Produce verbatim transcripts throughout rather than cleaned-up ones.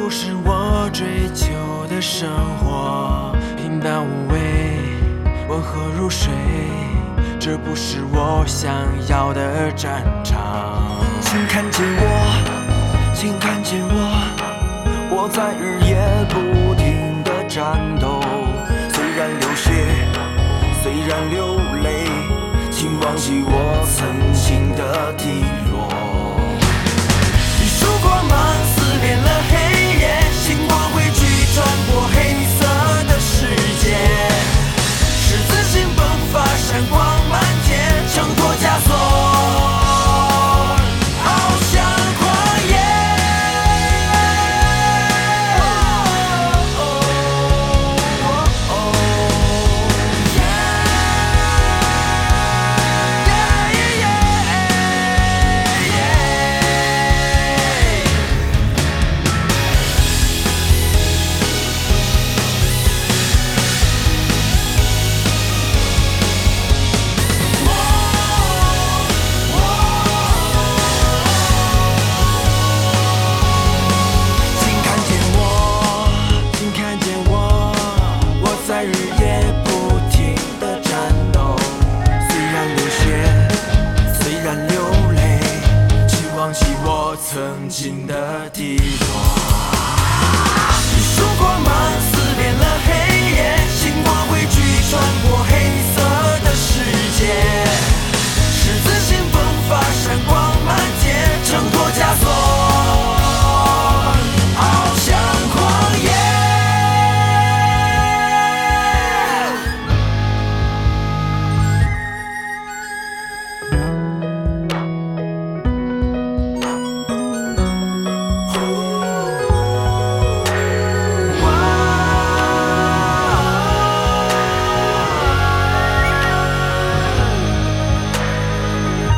不是我追求的生活，平淡无味，温和如水，这不是我想要的战场。 请看见我，请看见我，我在日夜不停地战斗，虽然流血，虽然流泪，请忘记我曾经的低落。一束光芒撕裂了黑夜，星光汇聚穿过黑色的世界，十字星迸发，闪光满天，挣脱枷锁，翱翔旷野。在日夜不停地战斗，虽然流血，虽然流泪，请忘记我曾经的低落。一束光芒撕裂了黑夜，星光汇聚穿过黑色的世界，十字星迸发，闪光满天，挣脱枷锁，翱翔旷野。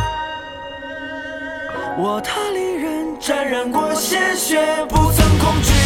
我他里人沾染过鲜血，不曾恐惧。